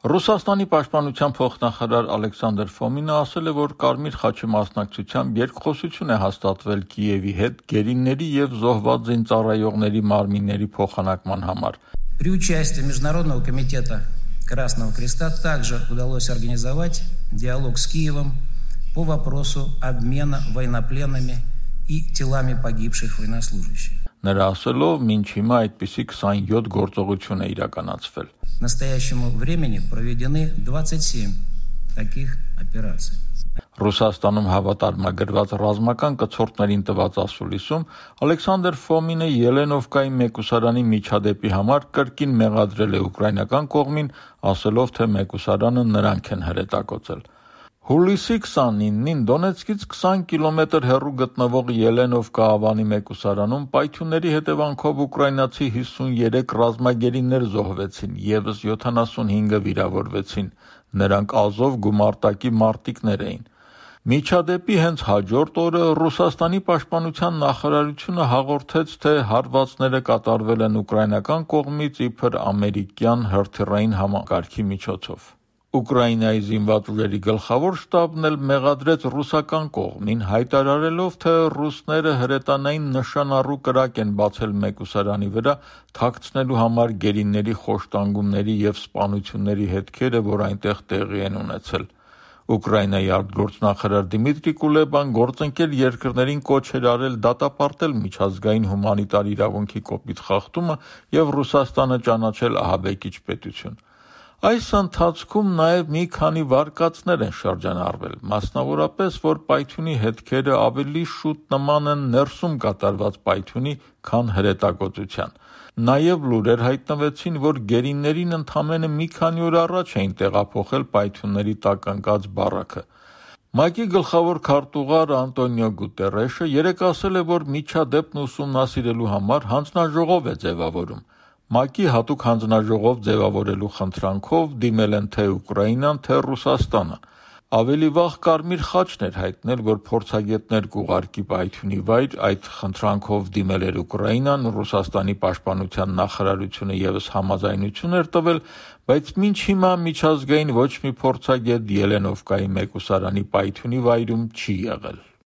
Ռուսաստանի պաշտպանության փոխնախարար Ալեքսանդր Ֆոմինը ասել է, որ Կարմիր խաչի մասնակցությամբ երկխոսություն է հաստատվել Կիևի հետ գերիների և զոհված զինծառայողների մարմինների փոխանակման համար։ При участии Международного комитета Красного Креста также удалось организовать диалог с Киевом по вопросу обмена военнопленными и телами погибших военнослужащих. Նրա ասելով, մինչ հիմա այդպիսի 27 գործողություն է իրականացվել։ К настоящему времени проведены 27 таких операций. Ռուսաստանում հավատարմագրված ռազմական կցորդներին տված ասուլիսում Ալեքսանդր Ֆոմինը Ելենովկայի մեկուսարանի միջադեպի համար կրկին մեղադրել է ուկրաինական կողմին, ասելով, թե մեկուսարանը նրանք են հրետակոծել։ Հուլիսի 29-ին Դոնեցկից 20 կիլոմետր հեռու գտնվող Ելենովկա ավանի մեկուսարանում պայթյունների հետևանքով ուկրաինացի 53 ռազմագերիներ զոհվեցին, ևս 75-ը վիրավորվեցին։ Նրանք Ազով գումարտակի մարտիկներ էին։ Միջադեպի հենց հաջորդ օրը Ռուսաստանի պաշտպանության նախարարությունը հաղորդեց, թե հարվածները կատարվել են ուկրաինական կողմից իբր ամերիկյան հրթիռային համակարգի միջոցով։ Ուկրաինայի զինված ուժերի գլխավոր շտաբն էլ մեղադրեց ռուսական կողմին, հայտարարելով, թե ռուսները հրետանային նշանառու կրակ են բացել մեկուսարանի վրա, թաքցնելու համար գերիների խոշտանգումների և սպանությունների հետքերը, որ այնտեղ տեղի են ունեցել։ Ուկրաինայի արտգործնախարար Դիմիտրի Կուլեբան գործընկեր երկրներին կոչ էր արել դատապարտել միջազգային հումանիտար իրավունքի կոպիտ խախտումը և Ռուսաստանը ճանաչել ահաբեկիչ պետություն։ Այս ընթացքում նաև մի քանի վարկածներ են շրջանառվել, մասնավորապես, որ պայթյունի հետքերը ավելի շուտ նման են ներսում կատարված պայթյունի, քան հրետակոծության։ Նաև լուրեր հայտնվեցին, որ գերիներին ընդամենը մի քանի օր առաջ էին տեղափոխել պայթյունների տակ ընկած բառաքը։ ՄԱԿ-ի գլխավոր քարտուղար Անտոնիո Գուտերեշը երեկ ասել է, որ միջադեպն ուսումնասիրելու համար հանձնաժողով է ձևավորում։ ՄԱԿ-ի հատուկ հանձնաժողով ձևավորելու խնդրանքով դիմել են թե Ուկրաինան, թե Ռուսաստանը։ Ավելի վաղ Կարմիր խաչն էր հայտնել, որ փորձագետներ կուղարկի պայթյունի վայր, այդ խնդրանքով դիմել էր Ուկրաինան, Ռուսաստանի պաշտպանության նախարարությունը ևս համաձայնություն էր տվել, բայց մինչ հիմա միջազգային ոչ մի փորձագետ Ելենովկայի մեկուսարանի պայթյունի վայրում չի եղել։